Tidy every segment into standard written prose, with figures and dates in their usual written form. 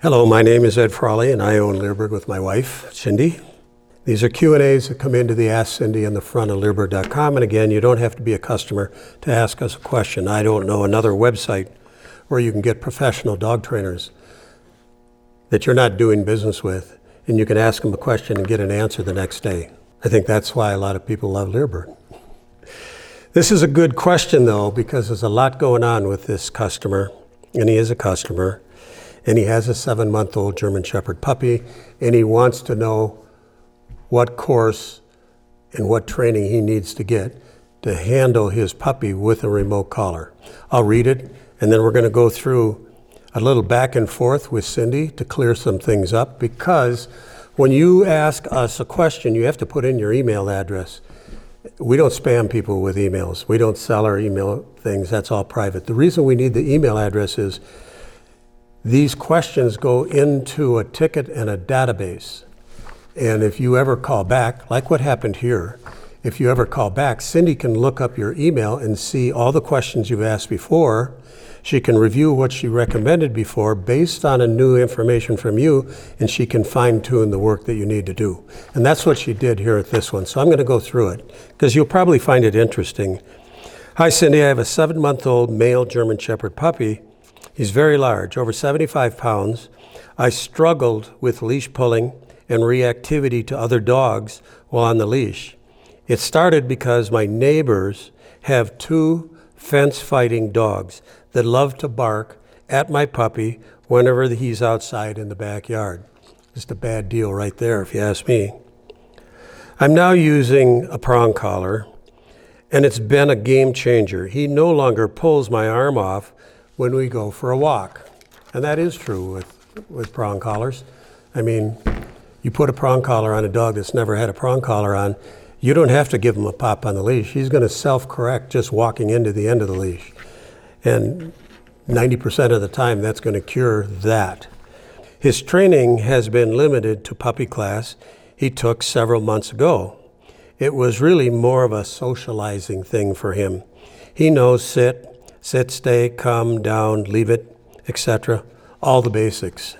Hello, my name is Ed Frawley, and I own Learburg with my wife, Cindy. These are Q&As that come into the Ask Cindy in the front of Learburg.com. And again, you don't have to be a customer to ask us a question. I don't know another website where you can get professional dog trainers that you're not doing business with, and you can ask them a question and get an answer the next day. I think that's why a lot of people love Learburg. This is a good question, though, because there's a lot going on with this customer, and he is a customer. And he has a 7-month-old German Shepherd puppy, and he wants to know what course and what training he needs to get to handle his puppy with a remote collar. I'll read it, and then we're going to go through a little back and forth with Cindy to clear some things up, because when you ask us a question, you have to put in your email address. We don't spam people with emails. We don't sell our email things. That's all private. The reason we need the email address is these questions go into a ticket and a database. And if you ever call back, like what happened here, if you ever call back, Cindy can look up your email and see all the questions you've asked before. She can review what she recommended before based on a new information from you, and she can fine-tune the work that you need to do. And that's what she did here at this one. So I'm going to go through it, because you'll probably find it interesting. Hi, Cindy. I have a 7-month-old male German Shepherd puppy. He's very large, over 75 pounds. I struggled with leash pulling and reactivity to other dogs while on the leash. It started because my neighbors have 2 fence-fighting dogs that love to bark at my puppy whenever he's outside in the backyard. Just a bad deal right there, if you ask me. I'm now using a prong collar, and it's been a game changer. He no longer pulls my arm off when we go for a walk. And that is true with prong collars. I mean, you put a prong collar on a dog that's never had a prong collar on, you don't have to give him a pop on the leash. He's going to self-correct just walking into the end of the leash. And 90% of the time, that's going to cure that. His training has been limited to puppy class he took several months ago. It was really more of a socializing thing for him. He knows sit, stay, come, down, leave it, etc. All the basics.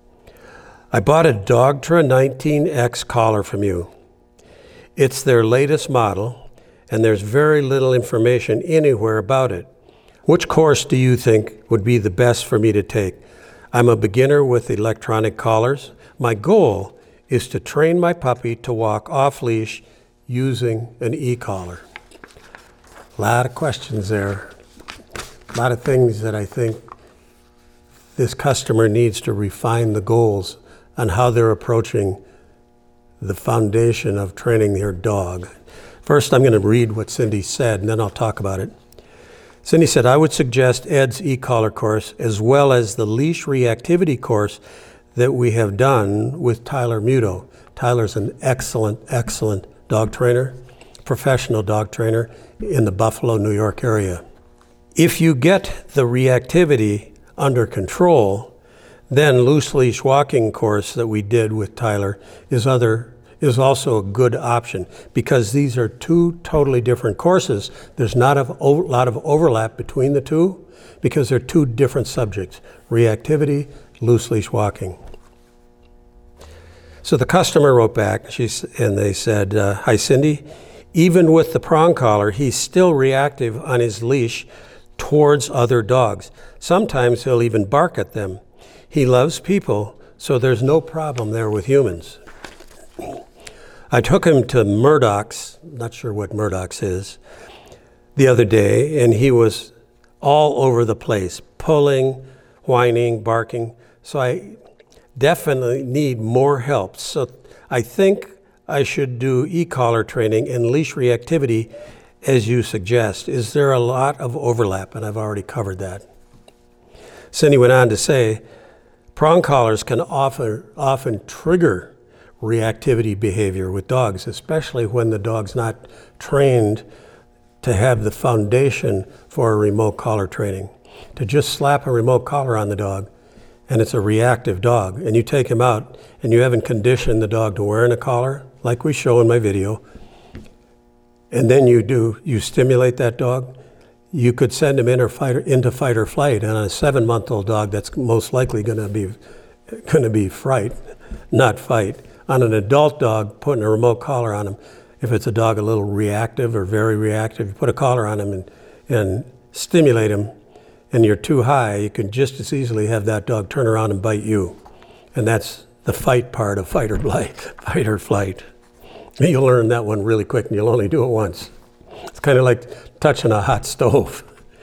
I bought a Dogtra 19X collar from you. It's their latest model, and there's very little information anywhere about it. Which course do you think would be the best for me to take? I'm a beginner with electronic collars. My goal is to train my puppy to walk off-leash using an e-collar. A lot of questions there. A lot of things that I think this customer needs to refine the goals on how they're approaching the foundation of training their dog. First, I'm going to read what Cindy said, and then I'll talk about it. Cindy said, I would suggest Ed's e-collar course as well as the leash reactivity course that we have done with Tyler Muto. Tyler's an excellent, excellent dog trainer, professional dog trainer in the Buffalo, New York area. If you get the reactivity under control, then loose leash walking course that we did with Tyler is also a good option, because these are 2 totally different courses. There's not a lot of overlap between the 2 because they're 2 different subjects, reactivity, loose leash walking. So the customer wrote back and they said, hi Cindy, even with the prong collar, he's still reactive on his leash towards other dogs. Sometimes he'll even bark at them. He loves people, so there's no problem there with humans. I took him to Murdoch's, not sure what Murdoch's is, the other day, and he was all over the place, pulling, whining, barking. So I definitely need more help. So I think I should do e-collar training and leash reactivity as you suggest. Is there a lot of overlap? And I've already covered that. Cindy went on to say, prong collars can often trigger reactivity behavior with dogs, especially when the dog's not trained to have the foundation for a remote collar training. To just slap a remote collar on the dog, and it's a reactive dog, and you take him out, and you haven't conditioned the dog to wearing a collar, like we show in my video, and then you stimulate that dog, you could send him into fight or flight. And on a 7-month-old dog, that's most likely going to be going to be fright, not fight. On an adult dog, putting a remote collar on him, if it's a dog a little reactive or very reactive, you put a collar on him and stimulate him, and you're too high, you can just as easily have that dog turn around and bite you. And that's the fight part of fight or flight. You'll learn that one really quick, and you'll only do it once. It's kind of like touching a hot stove.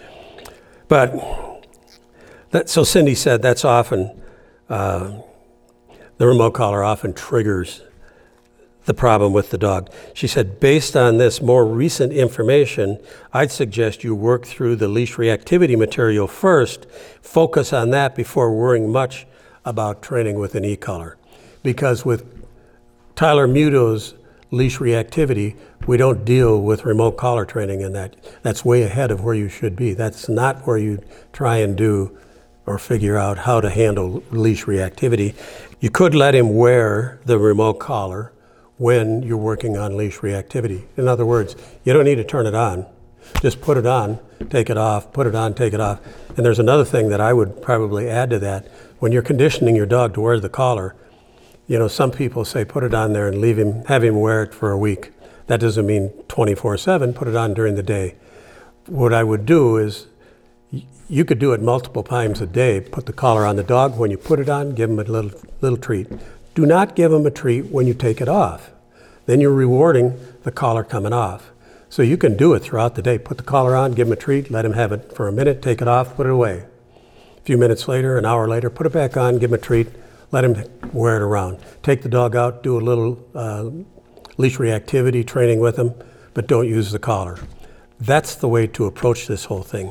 But so Cindy said that's often, the remote collar often triggers the problem with the dog. She said, based on this more recent information, I'd suggest you work through the leash reactivity material first, focus on that before worrying much about training with an e-collar. Because with Tyler Muto's leash reactivity, we don't deal with remote collar training in that. That's way ahead of where you should be. That's not where you try and do or figure out how to handle leash reactivity. You could let him wear the remote collar when you're working on leash reactivity. In other words, you don't need to turn it on. Just put it on, take it off, put it on, take it off. And there's another thing that I would probably add to that. When you're conditioning your dog to wear the collar, some people say put it on there and have him wear it for a week. That doesn't mean 24/7, put it on during the day. What I would do is, you could do it multiple times a day. Put the collar on the dog. When you put it on, give him a little treat. Do not give him a treat when you take it off. Then you're rewarding the collar coming off. So you can do it throughout the day. Put the collar on, give him a treat, let him have it for a minute, take it off, put it away. A few minutes later, an hour later, put it back on, give him a treat, let him wear it around. Take the dog out, do a little leash reactivity training with him, but don't use the collar. That's the way to approach this whole thing.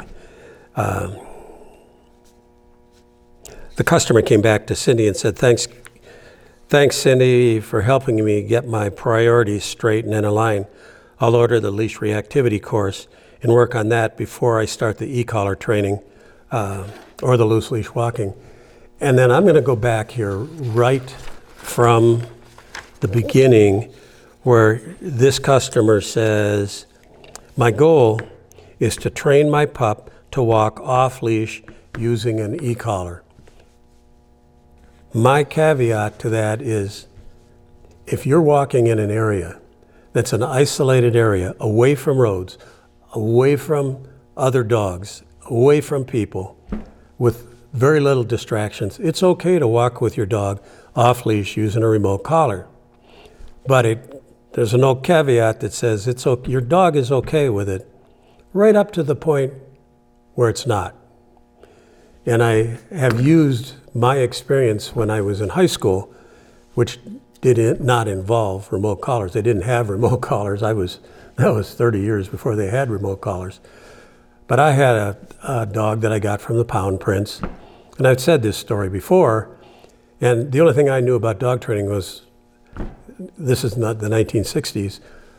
The customer came back to Cindy and said, Thanks, Cindy, for helping me get my priorities straight and in a line. I'll order the leash reactivity course and work on that before I start the e-collar training or the loose leash walking. And then I'm going to go back here right from the beginning where this customer says, my goal is to train my pup to walk off leash using an e-collar. My caveat to that is, if you're walking in an area that's an isolated area, away from roads, away from other dogs, away from people, with very little distractions, it's okay to walk with your dog off leash using a remote collar. But there's an old caveat that says your dog is okay with it, right up to the point where it's not. And I have used my experience when I was in high school, which did not involve remote collars. They didn't have remote collars. That was 30 years before they had remote collars. But I had a dog that I got from the Pound Prince, and I've said this story before, and the only thing I knew about dog training was, this is not the 1960s,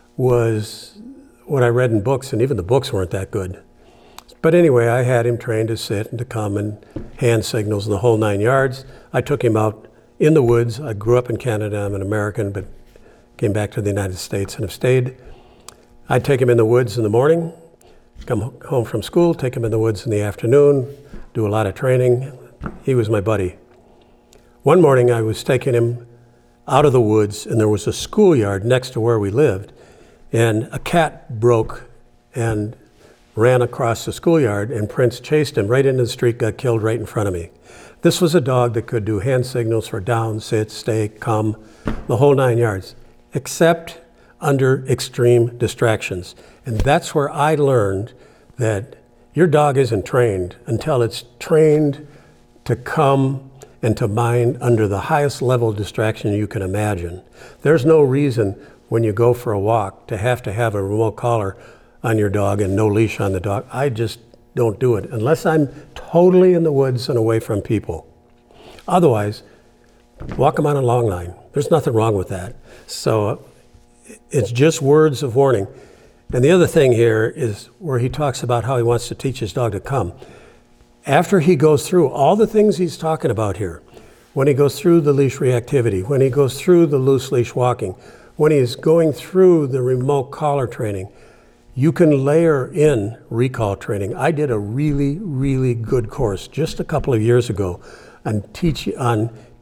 was what I read in books, and even the books weren't that good. But anyway, I had him trained to sit and to come and hand signals the whole 9 yards. I took him out in the woods. I grew up in Canada. I'm an American, but came back to the United States and have stayed. I'd take him in the woods in the morning, come home from school, take him in the woods in the afternoon, do a lot of training. He was my buddy. One morning I was taking him out of the woods, and there was a schoolyard next to where we lived, and a cat broke and ran across the schoolyard, and Prince chased him right into the street, got killed right in front of me. This was a dog that could do hand signals for down, sit, stay, come, the whole 9 yards, except under extreme distractions. And that's where I learned that your dog isn't trained until it's trained to come and to mind under the highest level of distraction you can imagine. There's no reason when you go for a walk to have a remote collar on your dog and no leash on the dog. I just don't do it unless I'm totally in the woods and away from people. Otherwise, walk them on a long line. There's nothing wrong with that. So it's just words of warning. And the other thing here is where he talks about how he wants to teach his dog to come. After he goes through all the things he's talking about here, when he goes through the leash reactivity, when he goes through the loose leash walking, when he's going through the remote collar training, you can layer in recall training. I did a really, really good course just a couple of years ago on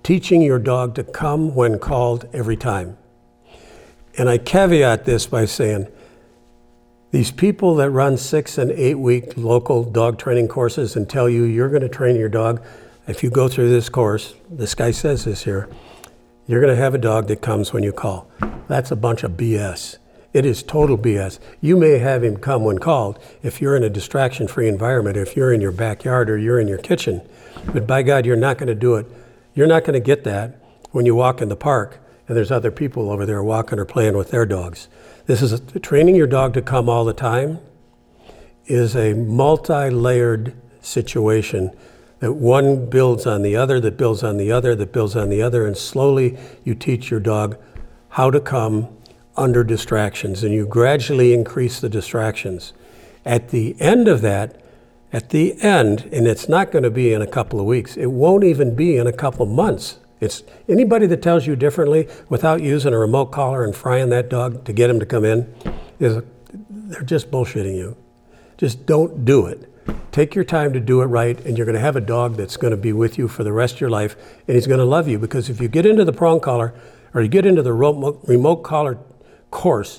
teaching your dog to come when called every time. And I caveat this by saying, these people that run 6 and 8 week local dog training courses and tell you you're going to train your dog, if you go through this course, this guy says this here, you're going to have a dog that comes when you call. That's a bunch of BS. It is total BS. You may have him come when called if you're in a distraction-free environment, if you're in your backyard or you're in your kitchen. But by God, you're not going to do it. You're not going to get that when you walk in the park and there's other people over there walking or playing with their dogs. Training your dog to come all the time is a multi-layered situation that one builds on the other, that builds on the other, that builds on the other, and slowly you teach your dog how to come under distractions, and you gradually increase the distractions. At the end of that, and it's not going to be in a couple of weeks, it won't even be in a couple of months. It's anybody that tells you differently without using a remote collar and frying that dog to get him to come in, they're just bullshitting you. Just don't do it. Take your time to do it right, and you're going to have a dog that's going to be with you for the rest of your life, and he's going to love you, because if you get into the prong collar or you get into the remote collar course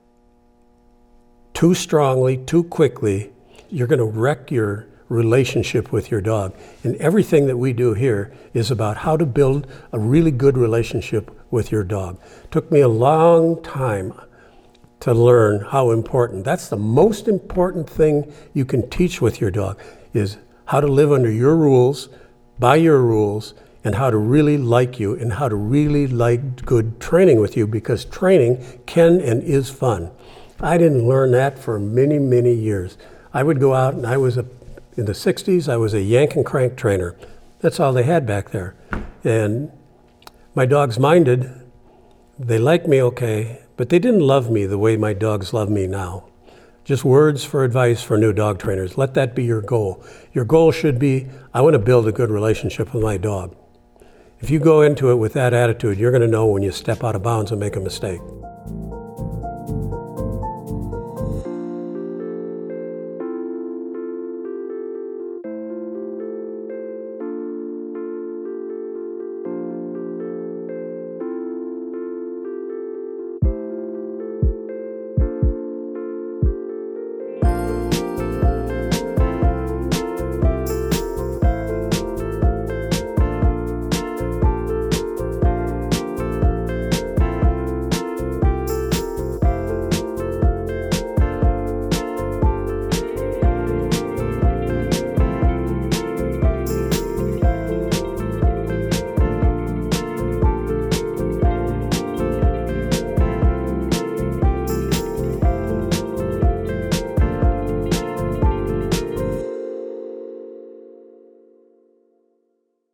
too strongly, too quickly, you're going to wreck your relationship with your dog. And everything that we do here is about how to build a really good relationship with your dog. It took me a long time to learn how important. That's the most important thing you can teach with your dog, is how to live under your rules, by your rules, and how to really like you and how to really like good training with you, because training can and is fun. I didn't learn that for many, many years. I would go out, and in the 60s, I was a yank and crank trainer. That's all they had back there. And my dogs minded. They liked me okay, but they didn't love me the way my dogs love me now. Just words for advice for new dog trainers. Let that be your goal. Your goal should be, I want to build a good relationship with my dog. If you go into it with that attitude, you're going to know when you step out of bounds and make a mistake.